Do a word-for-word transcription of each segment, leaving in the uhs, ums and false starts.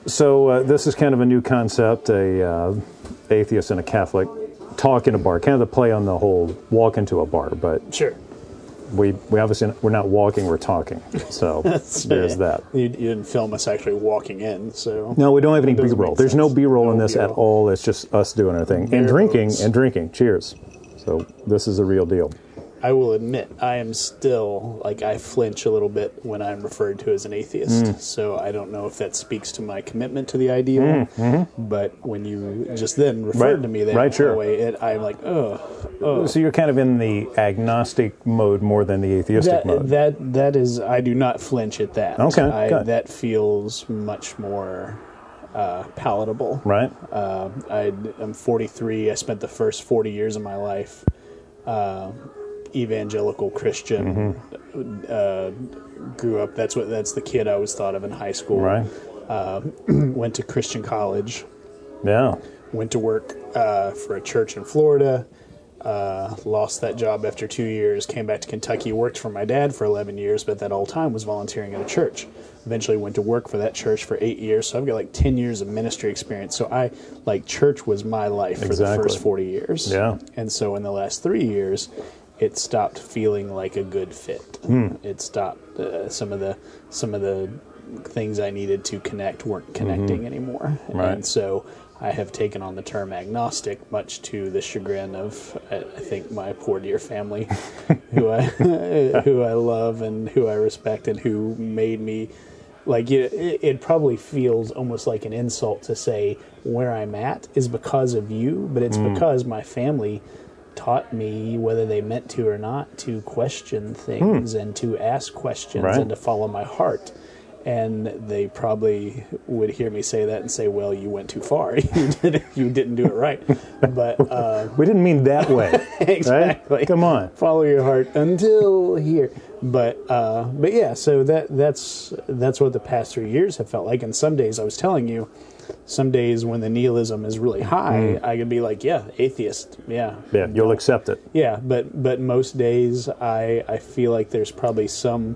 So uh, this is kind of a new concept, a uh, atheist and a Catholic talk in a bar, kind of the play on the whole walk into a bar, but sure. We we obviously, we're not walking, we're talking, so there's that. You, you didn't film us actually walking in, so... No, we don't have any B-roll. There's no B-roll no in this B-roll. At all. It's just us doing our thing. Bare and drinking, bones. and drinking. Cheers. So this is a real deal. I will admit, I am still, like, I flinch a little bit when I'm referred to as an atheist. Mm. So I don't know if that speaks to my commitment to the ideal, mm. mm-hmm. but when you just then referred right. to me that right, sure. way, it, I'm like, oh, oh. So you're kind of in the agnostic mode more than the atheistic that, mode. That That is, I do not flinch at that. Okay, I, good. That feels much more... Uh, palatable. Right. Uh, I, I'm forty-three. I spent the first forty years of my life uh, evangelical Christian. Mm-hmm. Uh, grew up. That's what. That's the kid I was thought of in high school. Right. Uh, went to Christian college. Yeah. Went to work uh, for a church in Florida. Uh, lost that job after two years. Came back to Kentucky. Worked for my dad for eleven years, but that whole time was volunteering at a church. Eventually went to work for that church for eight years. So I've got like ten years of ministry experience. So I, like, church was my life for exactly. the first forty years. Yeah. And so in the last three years, it stopped feeling like a good fit. Hmm. It stopped uh, some of the some of the things I needed to connect weren't connecting mm-hmm. anymore. Right. And so I have taken on the term agnostic, much to the chagrin of, I think, my poor dear family, who I who I love and who I respect, and who made me, like, it, it probably feels almost like an insult to say where I'm at is because of you, but it's mm. because my family taught me, whether they meant to or not, to question things mm. and to ask questions right. and to follow my heart. And they probably would hear me say that and say, well, you went too far. you, didn't, you didn't do it right. But uh, we didn't mean that way. Exactly. Right? Come on. Follow your heart until here. But uh, but yeah, so that that's that's what the past three years have felt like. And some days, I was telling you, some days when the nihilism is really high, mm. I could be like, yeah, atheist. Yeah. Yeah, you'll no. accept it. Yeah, but but most days I, I feel like there's probably some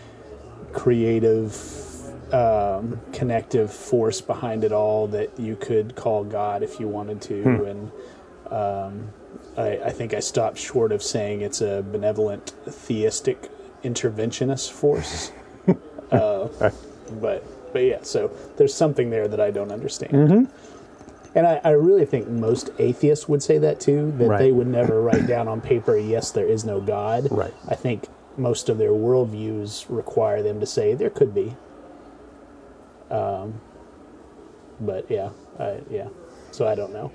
creative um, connective force behind it all that you could call God if you wanted to. Hmm. And um, I, I think I stopped short of saying it's a benevolent theistic interventionist force. uh, but but yeah, so there's something there that I don't understand. Mm-hmm. And I, I really think most atheists would say that too, that right. they would never write down on paper, yes, there is no God. Right. I think most of their worldviews require them to say there could be. Um, but yeah, I, yeah. So I don't know.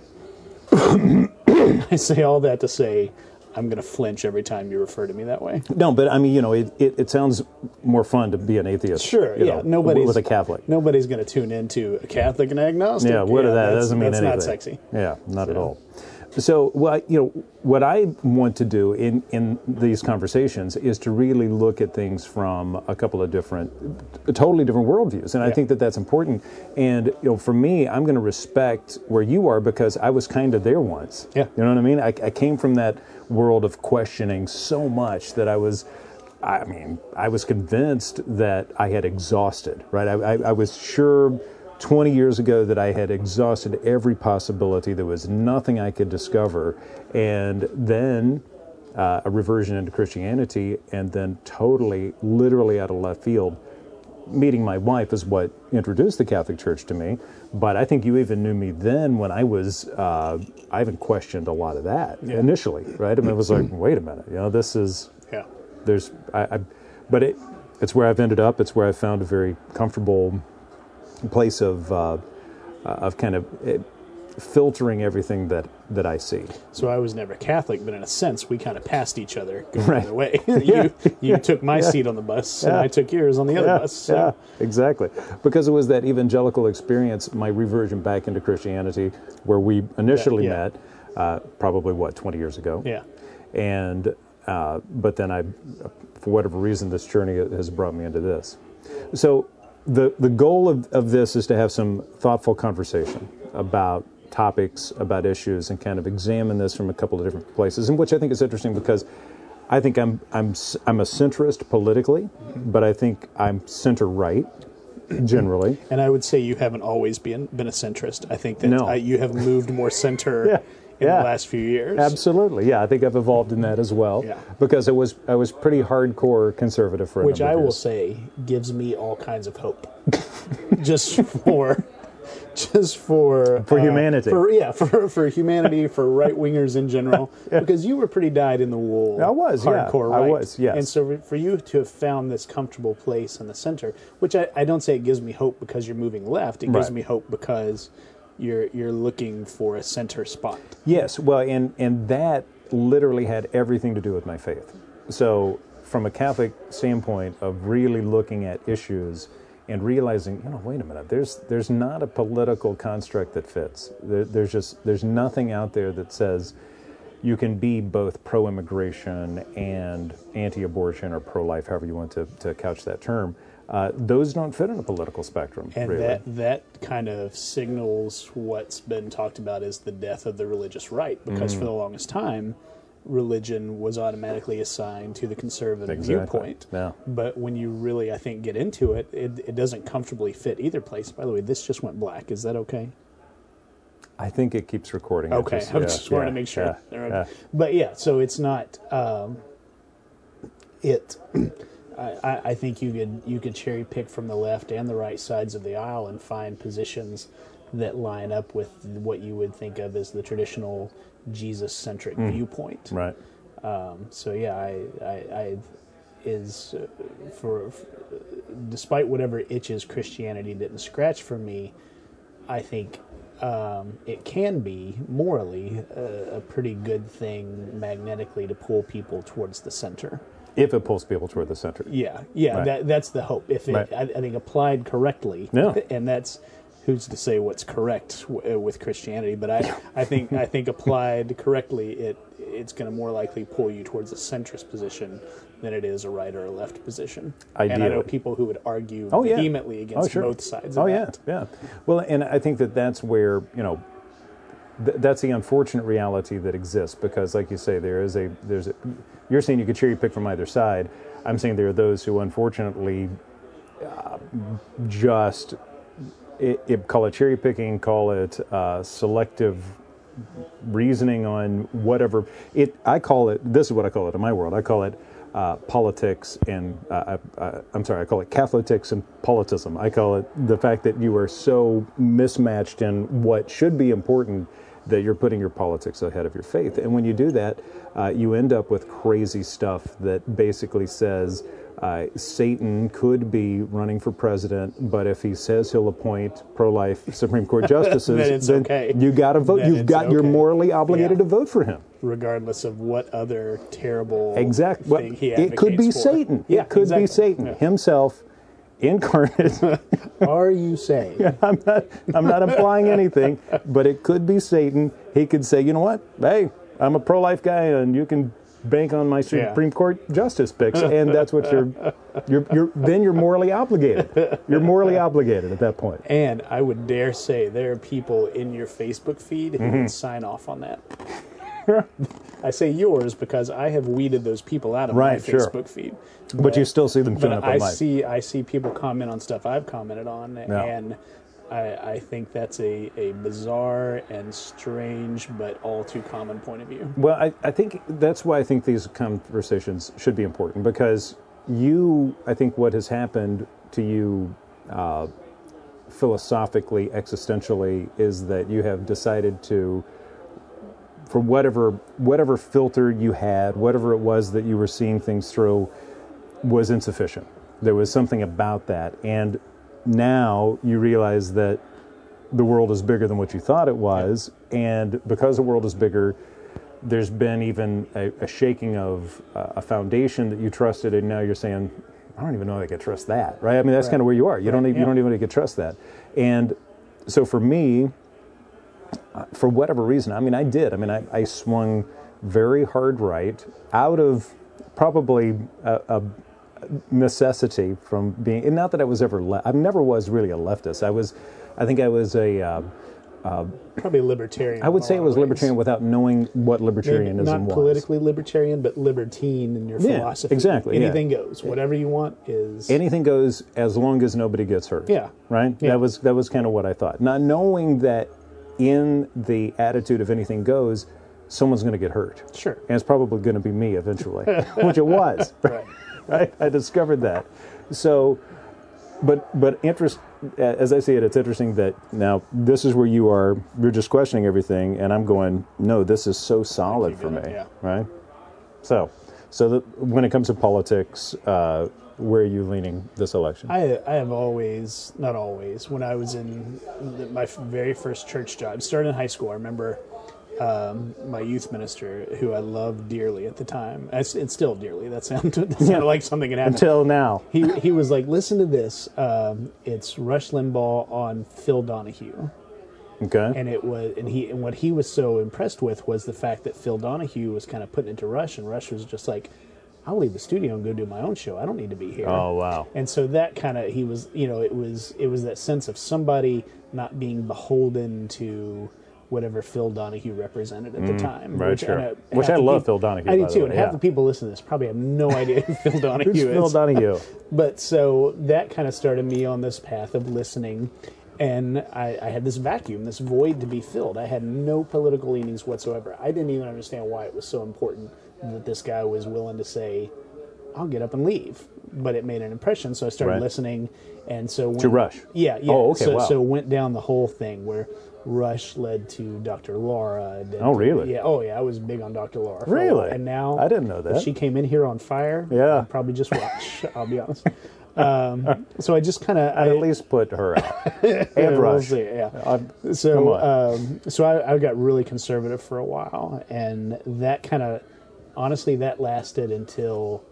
I say all that to say I'm going to flinch every time you refer to me that way. No, but I mean, you know, it, it, it sounds more fun to be an atheist. Sure, yeah. Know, nobody's with a Catholic. Nobody's going to tune into a Catholic and agnostic. Yeah, what yeah, of that? That doesn't mean that's anything. That's not sexy. Yeah, not so. at all. So, well, you know, what I want to do in, in these conversations is to really look at things from a couple of different, totally different worldviews, and I yeah. think that that's important. And you know, for me, I'm going to respect where you are because I was kind of there once. Yeah, you know what I mean. I, I came from that world of questioning so much that I was. I mean, I was convinced that I had exhausted. Right, I, I, I was sure. twenty years ago that I had exhausted every possibility. There was nothing I could discover. And then uh, a reversion into Christianity, and then totally, literally out of left field, meeting my wife is what introduced the Catholic Church to me. But I think you even knew me then when I was, uh, I even questioned a lot of that yeah. initially, right? I mean, it was like, wait a minute, you know, this is, yeah. there's, I, I but it, it's where I've ended up. It's where I found a very comfortable place of uh, of kind of uh, filtering everything that, that I see. So I was never Catholic, but in a sense, we kind of passed each other going right. the way. you yeah. you took my yeah. seat on the bus, yeah. and I took yours on the other yeah. bus. So. Yeah, exactly. Because it was that evangelical experience, my reversion back into Christianity, where we initially yeah, yeah. met, uh, probably, what, twenty years ago? Yeah. And, uh, but then I, for whatever reason, this journey has brought me into this. So, The the goal of, of this is to have some thoughtful conversation about topics, about issues, and kind of examine this from a couple of different places, and which I think is interesting because I think I'm I'm I'm a centrist politically, but I think I'm center right generally. And I would say you haven't always been been a centrist. I think that No. uh, you have moved more center Yeah. in Yeah. the last few years. Absolutely, yeah. I think I've evolved in that as well. Yeah. Because I was I was pretty hardcore conservative for a Which number I of will years. say gives me all kinds of hope. just for, just for For uh, humanity. For yeah, for for humanity, for right wingers in general. Because you were pretty dyed in the wool. I was, yeah. hardcore I right. was, yes. And so for you to have found this comfortable place in the center, which I, I don't say it gives me hope because you're moving left. It gives Right. me hope because you're you're looking for a center spot. Yes, well, and and that literally had everything to do with my faith. So, from a Catholic standpoint of really looking at issues and realizing, you know, wait a minute, there's there's not a political construct that fits. There, there's just there's nothing out there that says you can be both pro-immigration and anti-abortion or pro-life, however you want to, to couch that term. Uh, those don't fit in a political spectrum, And really. that that kind of signals what's been talked about as the death of the religious right, because Mm. for the longest time, religion was automatically assigned to the conservative Exactly. viewpoint. Yeah. But when you really, I think, get into it, it, it doesn't comfortably fit either place. By the way, this just went black. Is that okay? I think it keeps recording. Okay, I just, I yeah, just wanted yeah, to make sure. yeah, They're yeah. okay. But yeah, so it's not. Um, it. I, I think you could you could cherry pick from the left and the right sides of the aisle and find positions that line up with what you would think of as the traditional Jesus-centric viewpoint. Right. Um, so yeah, I, I, I is uh, for, for despite whatever itches Christianity didn't scratch for me, I think um, it can be morally a, a pretty good thing magnetically to pull people towards the center. If it pulls people toward the center. Yeah, yeah, Right. that that's the hope. If it, Right. I, I think applied correctly, Yeah. and that's who's to say what's correct w- with Christianity. But I, I think I think applied correctly, it it's going to more likely pull you towards a centrist position than it is a right or a left position. And I know Ideally. people who would argue Oh, yeah. vehemently against Oh, sure. both sides of Oh, that. yeah, yeah. Well, and I think that that's where, you know, th- that's the unfortunate reality that exists because, like you say, there is a, there's a, you're saying you could cherry pick from either side. I'm saying there are those who unfortunately uh, just, it, it, call it cherry picking, call it uh, selective reasoning on whatever. It. I call it, this is what I call it in my world, I call it Uh, politics and uh, uh, I'm sorry, I call it Catholitics and politism. I call it the fact that you are so mismatched in what should be important that you're putting your politics ahead of your faith. And when you do that, uh, you end up with crazy stuff that basically says uh, Satan could be running for president, but if he says he'll appoint pro-life Supreme Court justices, Then it's then okay. you got to vote. Then You've it's got. You're okay. morally obligated Yeah. to vote for him. Regardless of what other terrible Exactly. Well, thing he it could be advocates for. Satan. Yeah, it could exactly. be Satan Yeah. himself, incarnate. Are you saying? I'm not. I'm not implying anything, but it could be Satan. He could say, you know what? Hey, I'm a pro-life guy, and you can bank on my Yeah. Supreme Court justice picks, and that's what you're. You're. You're. Then you're morally obligated. You're morally obligated at that point. And I would dare say there are people in your Facebook feed who Mm-hmm. would sign off on that. I say yours because I have weeded those people out of Right, my sure. Facebook feed. But you still see them showing But up on I mine. see I see people comment on stuff I've commented on, Yeah. and I, I think that's a, a bizarre and strange but all too common point of view. Well, I, I think that's why I think these conversations should be important because you, I think what has happened to you uh, philosophically, existentially, is that you have decided to, for whatever whatever filter you had, whatever it was that you were seeing things through, was insufficient. There was something about that, and now you realize that the world is bigger than what you thought it was, and because the world is bigger, there's been even a, a shaking of uh, a foundation that you trusted, and now you're saying, I don't even know if I can trust that, right? I mean, that's Right. kind of where you are. You don't Right, even, yeah. you don't even know if you can trust that. And so for me, uh, for whatever reason, I mean, I did. I mean, I, I swung very hard right out of probably a, a necessity from being, and not that I was ever, le- I never was really a leftist. I was, I think I was a, uh, Probably libertarian. I would in a say it lot was of ways. libertarian without knowing what libertarianism Maybe not was. politically libertarian, but libertine in your Yeah, philosophy. exactly, yeah. Anything goes. Whatever you want is. Anything goes as long as nobody gets hurt. Yeah. Right? Yeah. That was that was kind of what I thought. Not knowing that in the attitude of anything goes, someone's going to get hurt. Sure. And it's probably going to be me eventually, which it was. Right. Right? I discovered that. So, but but interest, as I see it, it's interesting that now this is where you are, you're just questioning everything, and I'm going, no, this is so solid for me. Yeah. Right? So, so that when it comes to politics, uh, where are you leaning this election? I, I have always, not always, when I was in the, my very first church job, started in high school, I remember um, my youth minister, who I loved dearly at the time, I, and still dearly, that sounded, that sounded Yeah. like something had happened. Until now. He, he was like, listen to this, um, it's Rush Limbaugh on Phil Donahue. Okay. And it was, and he, and what he was so impressed with was the fact that Phil Donahue was kind of putting into Rush, and Rush was just like, I'll leave the studio and go do my own show. I don't need to be here. Oh, wow. And so that kind of, he was, you know, it was, it was that sense of somebody not being beholden to whatever Phil Donahue represented at the time. right, which, sure. and, uh, Which half I the love peop- Phil Donahue, I do by the too. way, And half yeah. the people listening to this probably have no idea who Phil Donahue Who's is. Phil Donahue? But so that kind of started me on this path of listening, and I, I had this vacuum, this void to be filled. I had no political leanings whatsoever. I didn't even understand why it was so important that this guy was willing to say, I'll get up and leave. But it made an impression, so I started Right. listening. And so when, To Rush? Yeah, yeah. Oh, okay, so, wow. so went down the whole thing where Rush led to Doctor Laura. then Oh, to- really? Yeah. Oh, yeah. I was big on Doctor Laura. for a Really? while. And now I didn't know that. if she came in here on fire, Yeah. I'd probably just watch. I'll be honest. Um, so I just kind of I'd at least put her out. And we'll Rush. see, yeah. I'm- come So, on. um, so I, I got really conservative for a while, and that kind of, honestly, that lasted until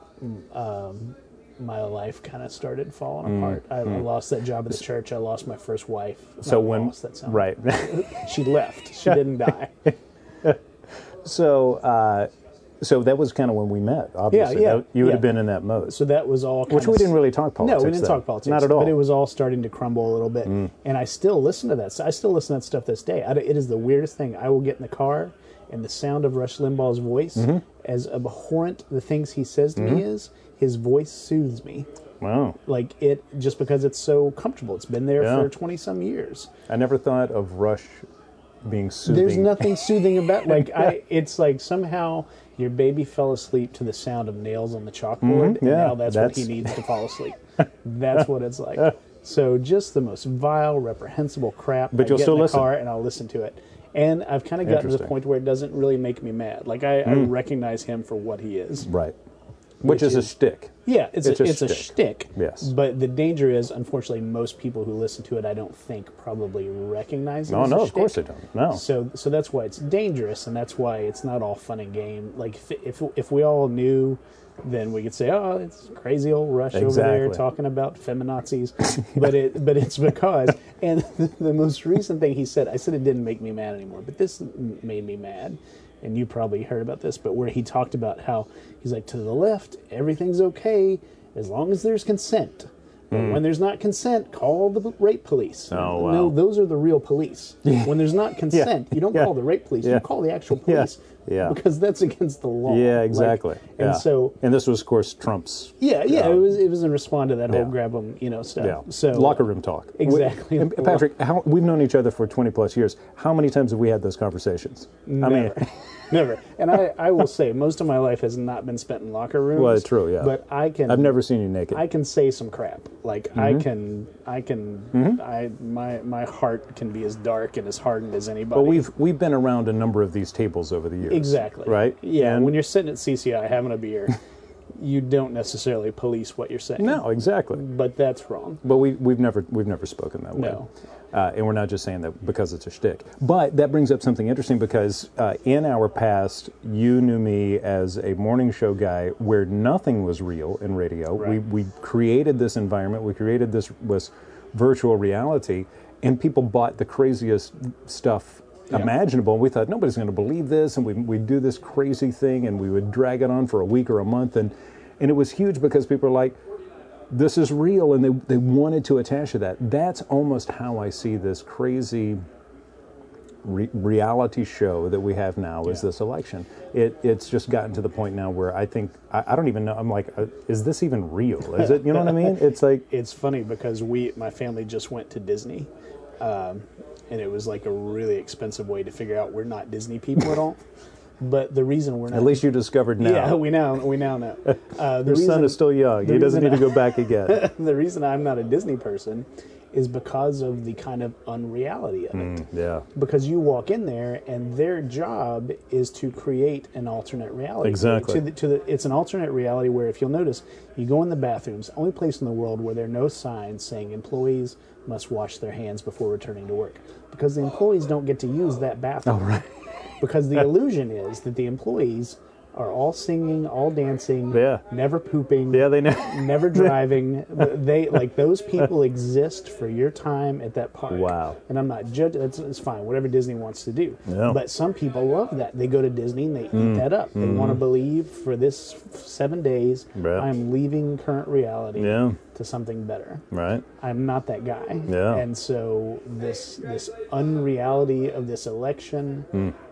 um, my life kind of started falling apart. I, I lost that job at the church. I lost my first wife. So Not when, lost, that sounds- right. she left. She didn't die. so, uh, so that was kind of when we met, obviously. yeah, That- you would yeah. have been in that mode. So that was all. Which kinda we didn't s- really talk politics. No, we didn't then. talk politics. Not at all. Mm. But it was all starting to crumble a little bit. And I still listen to that. So I still listen to that stuff this day. I, it is the weirdest thing. I will get in the car, and the sound of Rush Limbaugh's voice, Mm-hmm. as abhorrent the things he says to me is, his voice soothes me. Wow. Like it, just because it's so comfortable. It's been there Yeah. for twenty some years. I never thought of Rush being soothing. There's nothing soothing about like I. It's like somehow your baby fell asleep to the sound of nails on the chalkboard, and yeah, now that's, what that's- he needs to fall asleep. That's what it's like. So just the most vile, reprehensible crap. But I you'll get still in the listen. car and I'll listen to it. And I've kind of gotten to the Interesting. point where it doesn't really make me mad. Like I, I recognize him for what he is. Right. Which, Which is, a is- shtick. Yeah, it's, It's a, a it's a shtick. shtick. Yes. But the danger is, unfortunately, most people who listen to it, I don't think probably recognize it No, as no, a of course they shtick. don't. No. So, so that's why it's dangerous, and that's why it's not all fun and game. Like if if, if we all knew, then we could say, "Oh, it's crazy old Rush over there Exactly. talking about feminazis." but it but it's because, and the, the most recent thing he said, I said it didn't make me mad anymore, but this m- made me mad. And you probably heard about this, but where he talked about how he's like, to the left, everything's okay as long as there's consent. But when there's not consent, call the rape police. Oh, wow. No, those are the real police. When there's not consent, you don't Yeah. call the rape police. Yeah. You call the actual Yeah. police. Yeah. Because that's against the law. Yeah, Like, exactly. and Yeah. so, and this was, of course, Trump's. yeah, yeah, Um, it was it was in response to that whole yeah. grab 'em, you know, stuff. Yeah. So Locker room talk. Exactly. We- and Patrick, how, we've known each other for twenty plus years. How many times have we had those conversations? I mean, Never. Never. And I, I will say, most of my life has not been spent in locker rooms. Well, true, yeah. But I can. I've never seen you naked. I can say some crap. Like I Mm-hmm. can, I can, I my my heart can be as dark and as hardened as anybody. but we've we've been around a number of these tables over the years. exactly Right? Yeah, And- when you're sitting at C C I having a beer, you don't necessarily police what you're saying. No, exactly. but that's wrong. But we we've never we've never spoken that way. No. Uh, and we're not just saying that because it's a shtick. But that brings up something interesting because uh, in our past, you knew me as a morning show guy where nothing was real in radio. Right. We we created this environment. We created this this virtual reality, and people bought the craziest stuff Yeah. imaginable. And we thought nobody's going to believe this, and we we do this crazy thing, and we would drag it on for a week or a month, and and it was huge because people are like, this is real, and they, they wanted to attach to that. That's almost how I see this crazy re- reality show that we have now is Yeah. this election. It it's just gotten to the point now where I think I, I don't even know. I'm like, uh, is this even real? Is it? You know what I mean? It's like It's funny because we, my family, just went to Disney, um, and it was like a really expensive way to figure out we're not Disney people at all. But the reason we're not, at least you discovered now. yeah, we now we now know. Uh, the Your son reason- is still young. He doesn't reason need to go back again. the reason I'm not a Disney person is because of the kind of unreality of it. Yeah. Because you walk in there and their job is to create an alternate reality. Exactly. To the, to the, it's an alternate reality where, if you'll notice, you go in the bathrooms, only place in the world where there are no signs saying employees must wash their hands before returning to work. Because the employees don't get to use that bathroom. Oh, right. Because the illusion is that the employees are all singing, all dancing, Yeah. never pooping, Yeah, they know. never driving. They like those people exist for your time at that park. Wow. And I'm not judging. It's, it's fine. Whatever Disney wants to do. Yeah. But some people love that. They go to Disney and they eat that up. They want to believe for this seven days, Yeah. I'm leaving current reality Yeah. to something better. Right. I'm not that guy. Yeah. And so this this unreality of this election,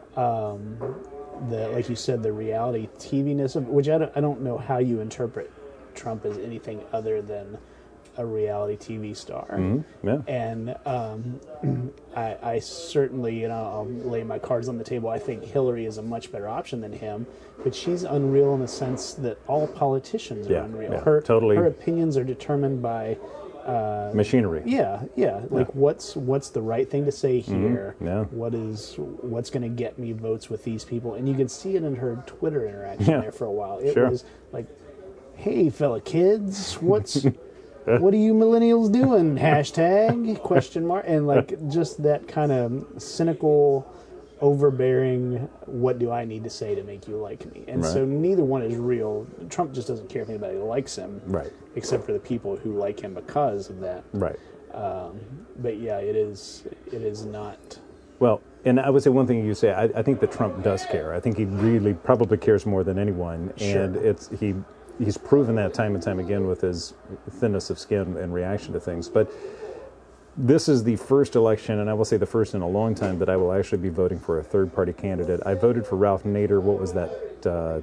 um, the like you said, the reality T V-ness of which I don't, I don't know how you interpret Trump as anything other than a reality T V star. Yeah. And um, I, I certainly, you know, I'll lay my cards on the table. I think Hillary is a much better option than him, but she's unreal in the sense that all politicians are Yeah, unreal. yeah, her totally. her opinions are determined by. Machinery. Yeah, yeah. Like what's what's the right thing to say here? Mm-hmm. Yeah. What is what's going to get me votes with these people? And you can see it in her Twitter interaction Yeah. there for a while. It Sure. was like, "Hey, fella kids, what's what are you millennials doing?" Hashtag question mark, and like just that kind of cynical, overbearing. What do I need to say to make you like me? And Right. so neither one is real. Trump just doesn't care if anybody likes him, Right. except for the people who like him because of that. Right. But yeah, it is. It is not. Well, and I would say one thing you say. I, I think that Trump does care. I think he really probably cares more than anyone, and Sure. it's he he's proven that time and time again with his thinness of skin and reaction to things. But this is the first election, and I will say the first in a long time, that I will actually be voting for a third-party candidate. I voted for Ralph Nader. What was that? Uh,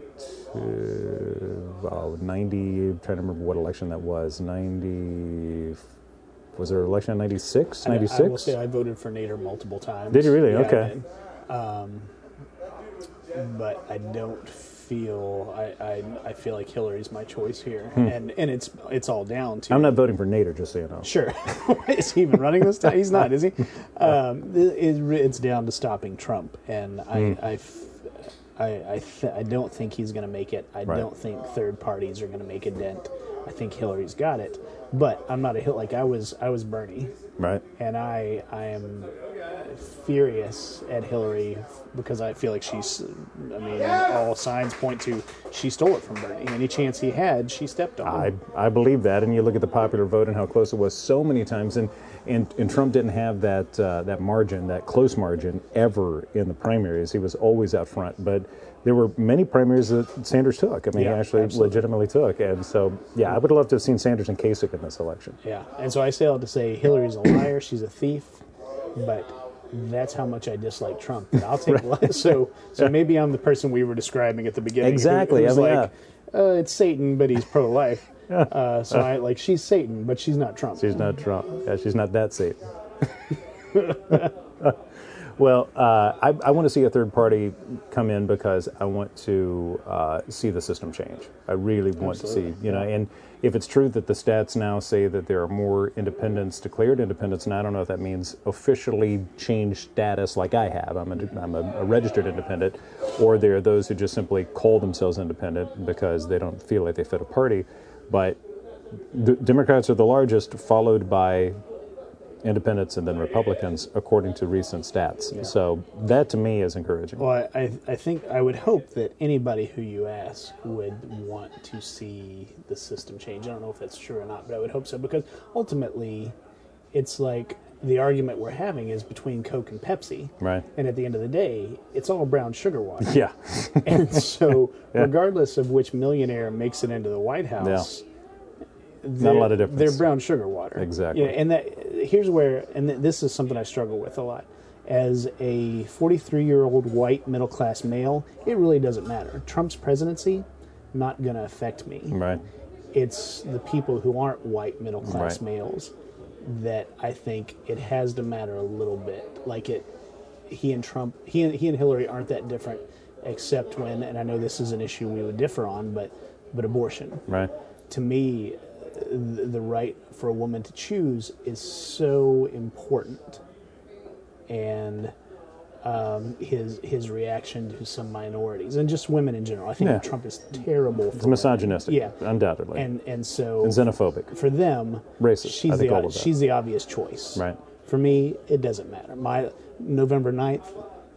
t- oh, ninety. I'm trying to remember what election that was. ninety. Was there an election in ninety-six? I- I will ninety-six? say I voted for Nader multiple times. Did you really? Yeah, I Okay. did. Um, but I don't feel. I, I I feel like Hillary's my choice here, and and it's it's all down to. Hmm. I'm not voting for Nader, just so you know. Sure. Is he even running this time? He's not, is he? Um, it, it's down to stopping Trump, and I, Hmm. I, f- I, I, th- I don't think he's going to make it. I Right. don't think third parties are going to make a dent. I think Hillary's got it, but I'm not a Hill. Like I was, I was Bernie, Right. and I, I am furious at Hillary because I feel like she's. I mean, all signs point to she stole it from Bernie. Any chance he had, she stepped on. I, I believe that, and you look at the popular vote and how close it was so many times, and and, and Trump didn't have that uh, that margin, that close margin, ever in the primaries. He was always out front, but there were many primaries that Sanders took. I mean, Yeah, he actually absolutely. legitimately took, and so yeah, I would love to have seen Sanders and Kasich in this election. Yeah, and so I say all to say Hillary's a liar. She's a thief, but that's how much I dislike Trump. And I'll take right. so so maybe I'm the person we were describing at the beginning. who- Exactly, who's I mean, like, uh, it's Satan, but he's pro-life. Uh, so I like she's Satan, but she's not Trump. She's not Trump. Yeah, she's not that Satan. Well, uh, I, I want to see a third party come in because I want to uh, see the system change. I really want Absolutely. to see, you know, and if it's true that the stats now say that there are more independents, declared independents, and I don't know if that means officially changed status like I have, I'm a, I'm a, a registered independent, or there are those who just simply call themselves independent because they don't feel like they fit a party. But the Democrats are the largest, followed by independents and then Republicans, according to recent stats. Yeah. So that to me is encouraging. Well, I, I think I would hope that anybody who you ask would want to see the system change. I don't know if that's true or not, but I would hope so because ultimately, it's like the argument we're having is between Coke and Pepsi, Right. and at the end of the day, it's all brown sugar water. Yeah. And so, Yeah. regardless of which millionaire makes it into the White House, Not a lot of difference. They're brown sugar water. Exactly. Yeah, and that here's where, and th- this is something I struggle with a lot, as a forty-three-year-old white middle-class male, it really doesn't matter. Trump's presidency, not going to affect me. Right. It's the people who aren't white middle-class Right. males that I think it has to matter a little bit. Like it, he and Trump, he and, he and Hillary aren't that different, except when, and I know this is an issue we would differ on, but but abortion. Right. To me, the, the right for a woman to choose is so important. And um, his his reaction to some minorities and just women in general. I think Yeah. Trump is terrible. For It's misogynistic, Yeah. undoubtedly. And and so And xenophobic. for them, Racist. She's I think the all of that. she's the obvious choice. Right. For me, it doesn't matter. My November ninth,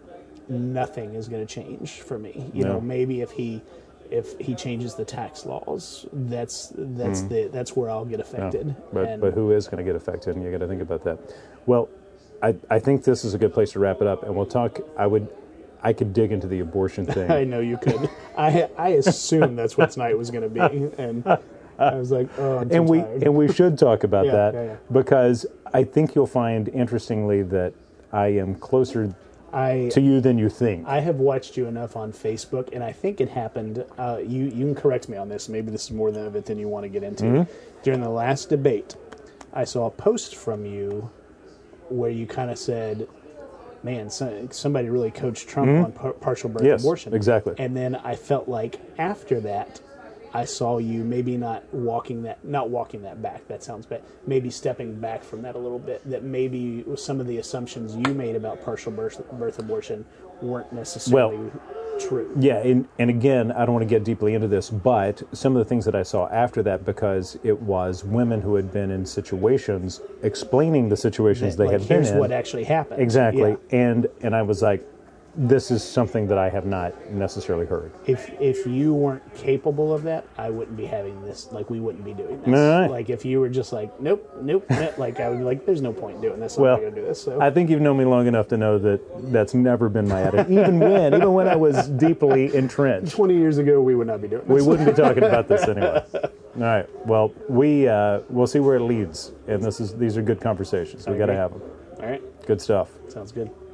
nothing is going to change for me. You No. know, maybe if he if he changes the tax laws, that's that's the that's where I'll get No. affected. But, And but who is going to get affected? And you got to think about that. Well, I, I think this is a good place to wrap it up. And we'll talk, I would, I could dig into the abortion thing. I know you could. I I assumed that's what tonight was going to be, and I was like, oh, I'm too and we tired. and we should talk about Yeah, that yeah, yeah. because I think you'll find interestingly that I am closer I to you than you think. I have watched you enough on Facebook, and I think it happened. Uh, you you can correct me on this. Maybe this is more than of it than you want to get into. Mm-hmm. During the last debate, I saw a post from you where you kind of said, "Man, so, somebody really coached Trump on par- partial birth Mm-hmm. Yes, abortion." exactly. And then I felt like after that, I saw you maybe not walking that, not walking that back. That sounds bad. Maybe stepping back from that a little bit. That maybe some of the assumptions you made about partial birth, birth abortion weren't necessarily true. Yeah, and, and again, I don't want to get deeply into this, but some of the things that I saw after that, because it was women who had been in situations explaining the situations they Like, had been here's in. what actually happened. Exactly, Yeah. and and I was like, this is something that I have not necessarily heard. If if you weren't capable of that, I wouldn't be having this. Like, we wouldn't be doing this. Right. Like, if you were just like, nope, nope, nope, like, I would be like, there's no point in doing this. I'm Well, not going to do this. So. I think you've known me long enough to know that that's never been my attitude. Even when, even when I was deeply entrenched, twenty years ago, we would not be doing this. we wouldn't be talking about this anyway. All right. Well, we uh, we'll see where it leads, and this is these are good conversations. We got to agree. have them. All right. Good stuff. Sounds good.